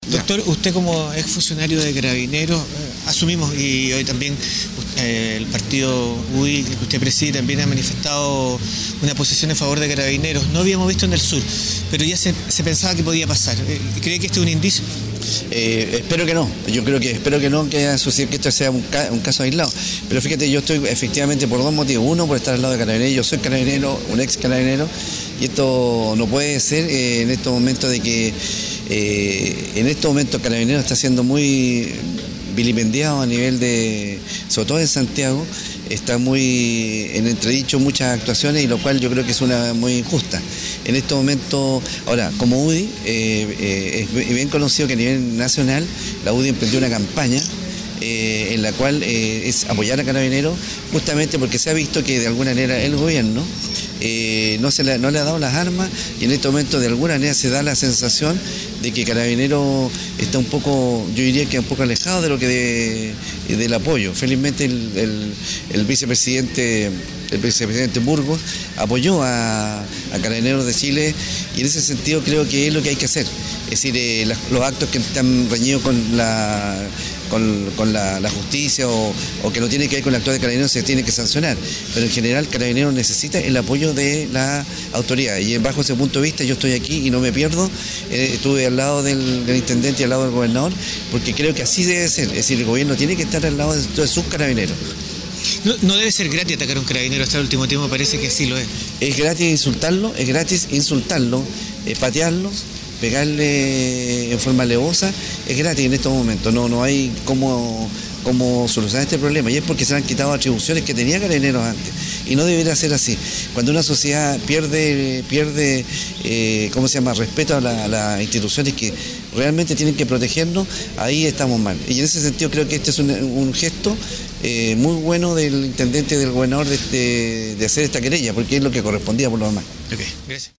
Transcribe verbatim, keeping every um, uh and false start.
Doctor, usted como exfuncionario de Carabineros, eh, asumimos, y hoy también eh, el partido U D I que usted preside también ha manifestado una posición en favor de Carabineros. No habíamos visto en el sur, pero ya se, se pensaba que podía pasar. ¿Cree que este es un indicio? Eh, espero que no, yo creo que espero que no que suceda que esto sea un, ca un caso aislado, pero fíjate, yo estoy efectivamente por dos motivos. Uno, por estar al lado de Carabineros, yo soy carabinero, un ex carabinero, y esto no puede ser eh, en estos momentos de que eh, en estos momentos Carabineros está siendo muy vilipendiado a nivel de, sobre todo en Santiago, está muy en entredicho muchas actuaciones, y lo cual yo creo que es una muy injusta. En estos momentos, ahora, como U D I, eh, eh, es bien conocido que a nivel nacional la U D I emprendió una campaña eh, en la cual eh, es apoyar a Carabineros, justamente porque se ha visto que de alguna manera el gobierno eh, no, se le, no le ha dado las armas, y en este momento de alguna manera se da la sensación de que Carabineros está un poco, yo diría que un poco alejado de lo que de, del apoyo. Felizmente el, el, el vicepresidente el vicepresidente Burgos apoyó a, a Carabineros de Chile, y en ese sentido creo que es lo que hay que hacer. Es decir, eh, las, los actos que están reñidos con la con, con la, la justicia o, o que no tienen que ver con la actuación de Carabineros se tiene que sancionar, pero en general Carabineros necesita el apoyo de la autoridad, y bajo ese punto de vista yo estoy aquí y no me pierdo. Eh, estuve al lado del, del intendente y al lado del gobernador, porque creo que así debe ser. Es decir, el gobierno tiene que estar al lado de, de sus carabineros. No, no debe ser gratis atacar a un carabinero hasta el último tiempo, parece que así lo es. Es gratis insultarlo, es gratis insultarlo, eh, patearlos, pegarle en forma alevosa, es gratis en estos momentos. No, no hay cómo, cómo solucionar este problema, y es porque se han quitado atribuciones que tenía Carabineros antes, y no debería ser así. Cuando una sociedad pierde, pierde eh, ¿cómo se llama?, respeto a las la instituciones que realmente tienen que protegernos, ahí estamos mal. Y en ese sentido creo que este es un, un gesto eh, muy bueno del intendente y del gobernador de, de, de hacer esta querella, porque es lo que correspondía por lo demás. Ok, gracias.